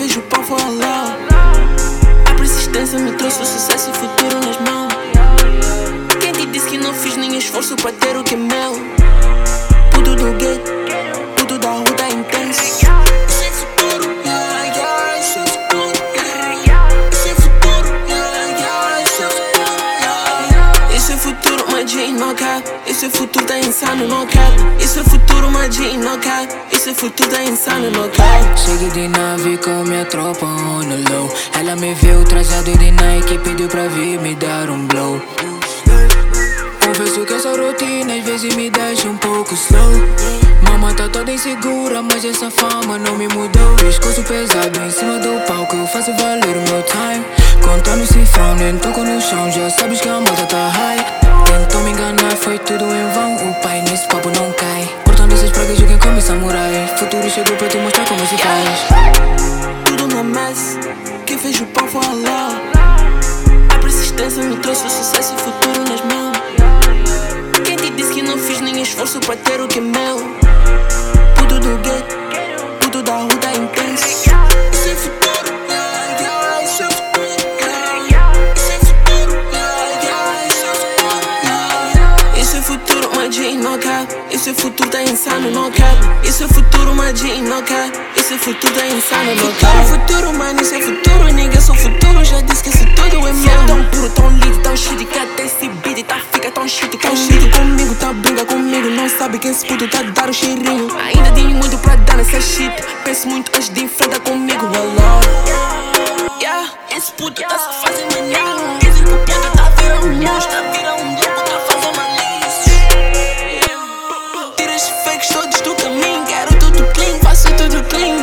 fez o pau foi Allah. A persistência me trouxe o sucesso e futuro nas mãos. Quem te disse que não fiz nem esforço para ter o que é meu? Tudo do gueto, tudo da rua tá intenso. Isso é futuro, yeah, yeah, isso é futuro, yeah. Isso é futuro, yeah, yeah, isso é futuro, yeah. Isso é futuro, magia e no cap. Isso é futuro, tá insano, no cap. Isso é futuro, magia e no cap. Isso é futuro, tá insano, no cap. Cheguei de nave com minha tropa on the low. Ela me viu trajado de Nike e pediu pra vir me dar um blow. Confesso que essa rotina às vezes me deixa um pouco slow. Mama tá toda insegura, mas essa fama não me mudou. Pescoço pesado em cima do palco, eu faço valer o meu time. Contando cifrão, nem toco no chão, já sabes que a moda tá high. Tentou me enganar, foi tudo em vão, o pai nesse papo não cai. Cortando essas pragas, joguem como samurai. Futuro chegou pra te mostrar como se faz. Tudo na mess, quem fez o pau foi Allah. A persistência me trouxe o sucesso e futuro nas mãos. Quem te disse que não fiz nem esforço para ter o que é meu? Tudo do gueto, tudo da rua tá intenso. Isso é futuro, yeah, yeah, isso é futuro, yeah. Isso é futuro, yeah, yeah, isso é futuro, yeah. Isso é futuro, magia e no cap. Isso é futuro, tá insano, no cap. Isso é futuro, magia e no cap. Isso é futuro, tá insano, no cap. Futuro, mano, isso é futuro, nigga, sou futuro. Já disse que isso tudo é meu. Tão puro, tão lindo, tão shit, que até esse beat tá fica tão shit. Tão shit comigo, tá brinca comigo. Não sabe quem esse puto tá a dar o cheirinho. Ainda tenho muito pra dar nessa shit. Penso muito antes de enfrentar comigo, Allah. Yeah, esse puto tá se fazendo maninho. Dizem que o puto tá virando um monstro, tá virando um louco, tá fazendo malícia. Tira esses fakes todos do caminho. Quero tudo clean, faço tudo clean.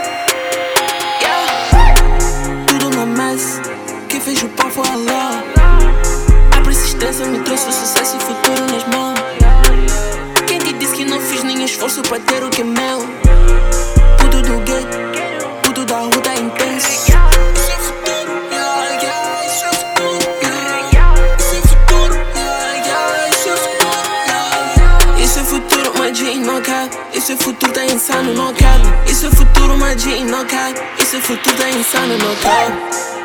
Yeah, tudo na mess, quem fez o pau foi Allah. A persistência me trouxe o sucesso e futuro nas mãos. Quem te disse que não fiz nem esforço para ter o que é meu? Tudo do gueto, tudo da rua tá intenso. Isso é futuro, yeah, yeah, isso é futuro, yeah. Isso é futuro, yeah, yeah, isso é futuro, yeah. Isso é futuro, magia e no cap. Isso é futuro, tá insano, no cap. Isso é futuro, magia e no cap. Isso é futuro, tá insano, no cap.